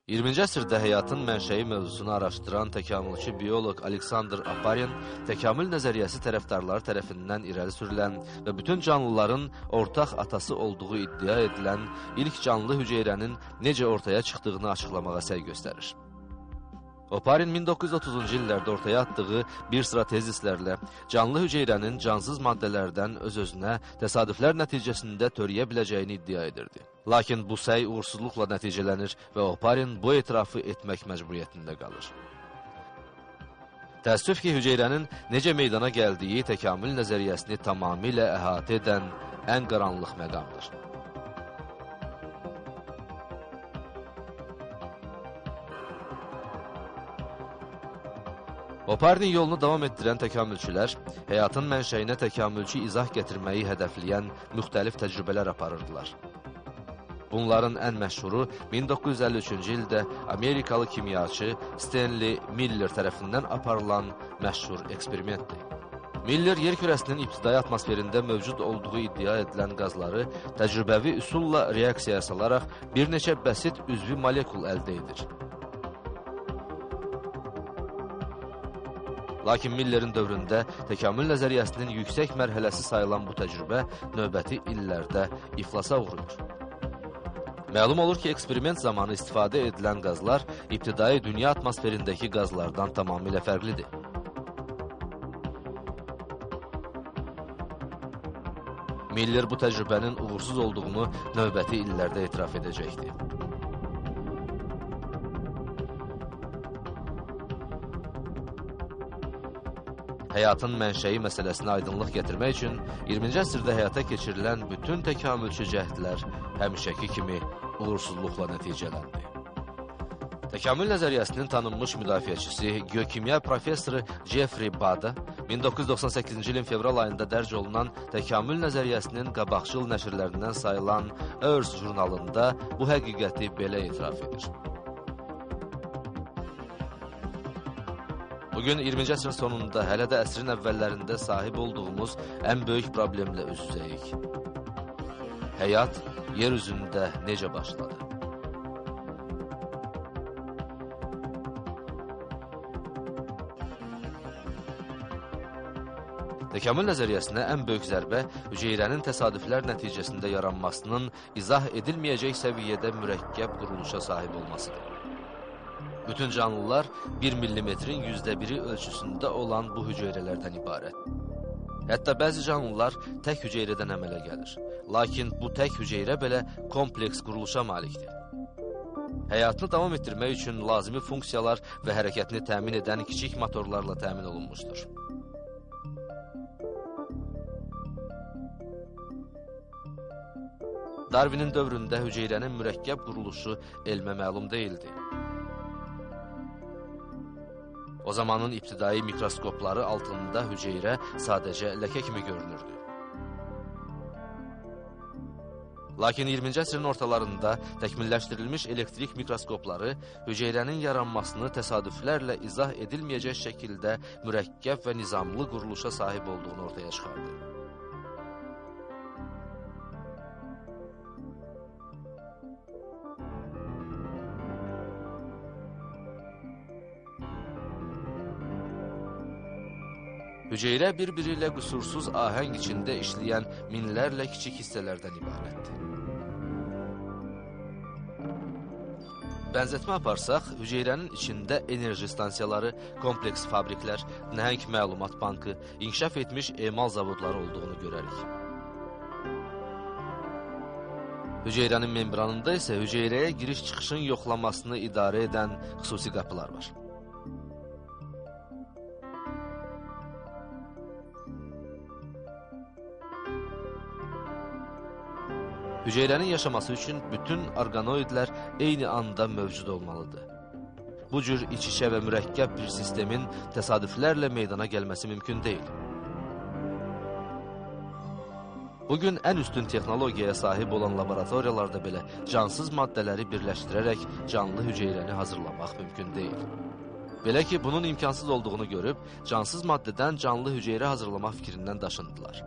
20-ci əsrdə həyatın mənşəyi mövzusunu araşdıran təkamülçü bioloq Aleksandr Oparin təkamül nəzəriyyəsi tərəfdarları tərəfindən irəli sürülən və bütün canlıların ortaq atası olduğu iddia edilən ilk canlı hüceyrənin necə ortaya çıxdığını açıqlamağa səy göstərir. Oparin 1930-cu illərdə ortaya atdığı bir sıra tezislərlə canlı hüceyrənin cansız maddələrdən öz-özünə təsadüflər nəticəsində törəyə biləcəyini iddia edirdi. Lakin bu səy uğursuzluqla nəticələnir və Oparin bu etirafı etmək məcburiyyətində qalır. Təəssüf ki, hüceyrənin necə meydana gəldiyi təkamül nəzəriyyəsini tamamilə əhatə edən ən qaranlıq məqamdır. Oparin yolunu davam etdirən təkamülçülər həyatın mənşəyinə təkamülçü izah gətirməyi hədəfləyən müxtəlif təcrübələr aparırdılar. Bunların ən məşhuru 1953-cü ildə Amerikalı kimyaçı Stanley Miller tərəfindən aparılan məşhur eksperimentdir. Miller yer kürəsinin ibtidai atmosferində mövcud olduğu iddia edilən qazları təcrübəvi üsulla reaksiyaya salaraq bir neçə bəsit üzvü molekul əldə edir. Lakin Miller'in dövründə təkamül nəzəriyyəsinin yüksək mərhələsi sayılan bu təcrübə növbəti illərdə iflasa uğrayır. Məlum olur ki, eksperiment zamanı istifadə edilən qazlar ibtidai dünya atmosferindəki qazlardan tamamilə fərqlidir. Miller bu təcrübənin uğursuz olduğunu növbəti illərdə etiraf edəcəkdir. Həyatın mənşəyi məsələsinə aydınlıq gətirmək üçün 20-ci əsrdə həyata keçirilən bütün təkamülçü cəhdlər həmişəki kimi uğursuzluqla nəticələndi. Təkamül nəzəriyyəsinin tanınmış müdafiəçisi, geokimya professoru Jeffrey Bada 1998-ci ilin fevral ayında dərc olunan təkamül nəzəriyyəsinin qabaqcıl nəşrlərindən sayılan Earth jurnalında bu həqiqəti belə etiraf edir. Bugün 20-ci əsrin sonunda, hələ də əsrin əvvəllərində sahib olduğumuz ən böyük problemlə üz-üzəyik. Həyat yer üzündə necə başladı? Təkamül nəzəriyyəsinə ən böyük zərbə hüceyrənin təsadüflər nəticəsində yaranmasının izah edilməyəcək səviyyədə mürəkkəb quruluşa sahib olmasıdır. Bütün canlılar 1 millimetrin %1-i ölçüsündə olan bu hüceyrələrdən ibarət. Hətta bəzi canlılar tək hüceyrədən əmələ gəlir. Lakin bu tək hüceyrə belə kompleks quruluşa malikdir. Həyatını davam etdirmək üçün lazımi funksiyalar və hərəkətini təmin edən kiçik motorlarla təmin olunmuşdur. Darwinin dövründə hüceyrənin mürəkkəb quruluşu elmə məlum deyildi. O zamanın ibtidai mikroskopları altında hüceyrə sadəcə ləkə kimi görünürdü. Lakin 20-ci əsrin ortalarında təkmilləşdirilmiş elektrik mikroskopları hüceyrənin yaranmasını təsadüflərlə izah edilməyəcək şəkildə mürəkkəb və nizamlı quruluşa sahib olduğunu ortaya çıxardı. Hüceyrə bir-biri ilə qüsursuz ahəng içində işləyən minlərlə kiçik hissələrdən ibarətdir. Bənzətmə aparsaq, hüceyrənin içində enerji stansiyaları, kompleks fabriklər, nəhəng məlumat bankı, inkişaf etmiş emal zavodları olduğunu görərik. Hüceyrənin membranında isə hüceyrəyə giriş-çıxışın yoxlamasını idarə edən xüsusi qapılar var. Hüceyrənin yaşaması üçün bütün orqanoidlər eyni anda mövcud olmalıdır. Bu cür iç-içə və mürəkkəb bir sistemin təsadüflərlə meydana gəlməsi mümkün deyil. Bugün ən üstün texnologiyaya sahib olan laboratoriyalarda belə cansız maddələri birləşdirərək canlı hüceyrəni hazırlamaq mümkün deyil. Belə ki, bunun imkansız olduğunu görüb, cansız maddədən canlı hüceyrə hazırlamaq fikrindən daşındılar.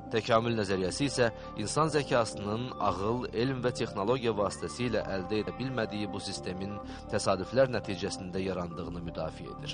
Təkamül nəzəriyyəsi isə insan zəkasının ağıl, elm və texnologiya vasitəsilə əldə edə bilmədiyi bu sistemin təsadüflər nəticəsində yarandığını müdafiə edir.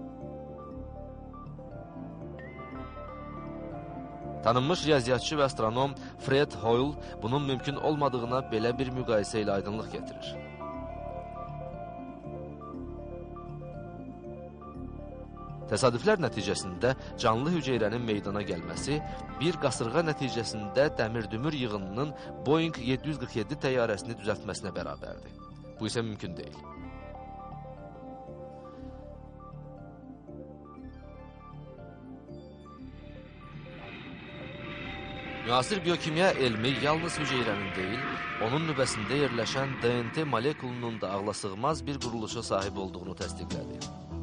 Tanınmış riyaziyyatçı və astronom Fred Hoyle bunun mümkün olmadığına belə bir müqayisə ilə aydınlıq gətirir. Təsadüflər nəticəsində canlı hüceyrənin meydana gəlməsi bir qasırğa nəticəsində dəmir-dümür yığınının Boeing 747 təyyarəsini düzəltməsinə bərabərdir. Bu isə mümkün deyil. Müasir biokimya elmi yalnız hüceyrənin deyil, onun nübəsində yerləşən DNT molekulunun da ağlasığmaz bir quruluşa sahib olduğunu təsdiqlədi.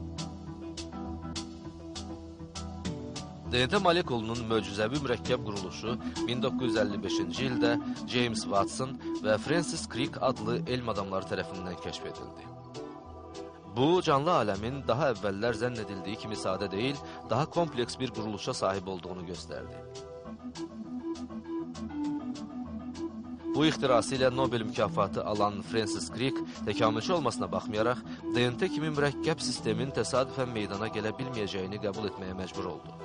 DNT molekulunun möcüzəvi mürəkkəb quruluşu 1955-ci ildə James Watson və Francis Crick adlı elm adamları tərəfindən kəşf edildi. Bu, canlı aləmin daha əvvəllər zənn edildiyi kimi sadə deyil, daha kompleks bir quruluşa sahib olduğunu göstərdi. Bu ixtirası ilə Nobel mükafatı alan Francis Crick təkamülçü olmasına baxmayaraq, DNT kimi mürəkkəb sistemin təsadüfən meydana gələ bilməyəcəyini qəbul etməyə məcbur oldu.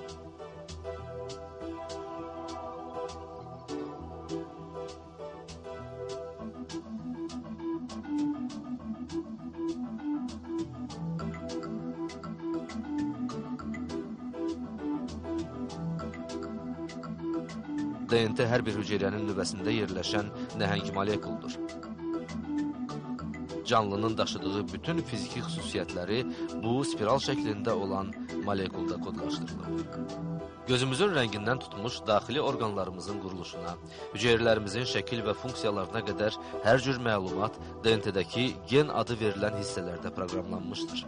DNT hər bir hüceyrənin nüvəsində yerləşən nəhəng molekuldur. Canlının daşıdığı bütün fiziki xüsusiyyətləri bu spiral şəklində olan molekulda kodlaşdırılır. Gözümüzün rəngindən tutmuş daxili orqanlarımızın quruluşuna, hüceyrələrimizin şəkil və funksiyalarına qədər hər cür məlumat DNT-dəki gen adı verilən hissələrdə proqramlanmışdır.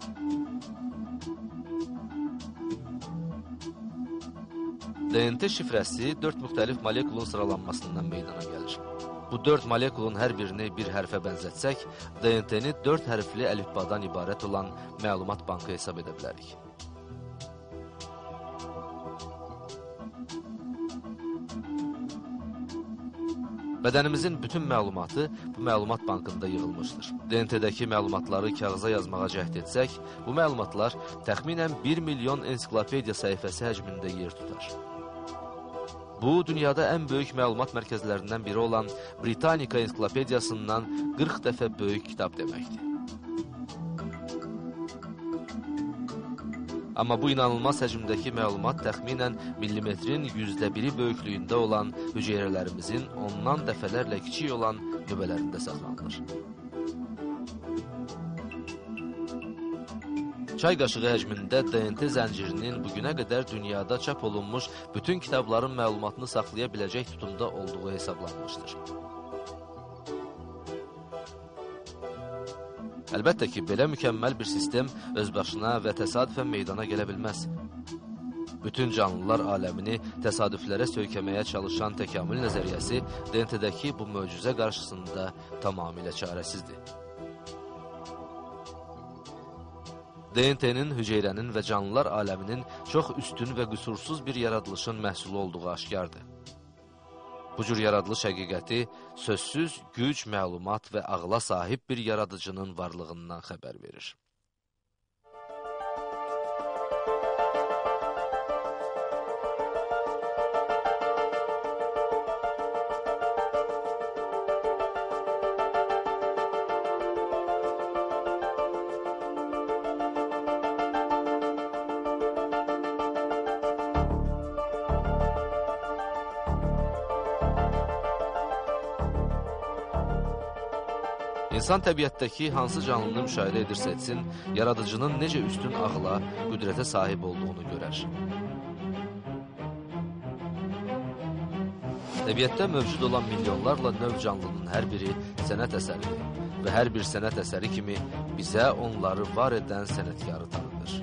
DNT şifrəsi 4 müxtəlif molekulun sıralanmasından meydana gəlir. Bu 4 molekulun hər birini bir hərfə bənzətsək, DNT-ni 4 hərfli əlifbadan ibarət olan məlumat bankı hesab edə bilərik. Bədənimizin bütün məlumatı bu məlumat bankında yığılmışdır. DNT-dəki məlumatları kağıza yazmağa cəhd etsək, bu məlumatlar təxminən 1 milyon ensiklopediya səhifəsi həcmində yer tutar. Bu, dünyada ən böyük məlumat mərkəzlərindən biri olan Britannica ensiklopediyasından 40 dəfə böyük kitab deməkdir. Amma bu inanılmaz həcmdəki məlumat təxminən millimetrin 1/1 böyüklüyündə olan hüceyrələrimizin ondan dəfələrlə kiçik olan nübələrində saxlanılır. Çay qaşığı həcmində DNT zəncirinin bugünə qədər dünyada çap olunmuş bütün kitabların məlumatını saxlaya biləcək tutumda olduğu hesablanmışdır. Əlbəttə ki, belə mükəmməl bir sistem öz başına və təsadüfən meydana gələ bilməz. Bütün canlılar aləmini təsadüflərə söykəməyə çalışan təkamül nəzəriyyəsi DNT-dəki bu möcüzə qarşısında tamamilə çarəsizdir. DNT-nin hüceyrənin və canlılar aləminin çox üstün və qüsursuz bir yaradılışın məhsulu olduğu aşkardır. Bu cür yaradılış həqiqəti sözsüz güc, məlumat və ağla sahib bir yaradıcının varlığından xəbər verir. İnsan təbiətdəki hansı canlını müşahidə edirsə etsin, yaradıcının necə üstün ağla, qüdrətə sahib olduğunu görər. Təbiətdə mövcud olan milyonlarla növ canlının hər biri sənət əsəridir və hər bir sənət əsəri kimi bizə onları var edən sənətkarı tanıdır.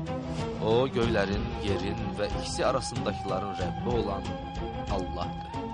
O, göylərin, yerin və ikisi arasındakilərin Rəbbi olan Allahdır.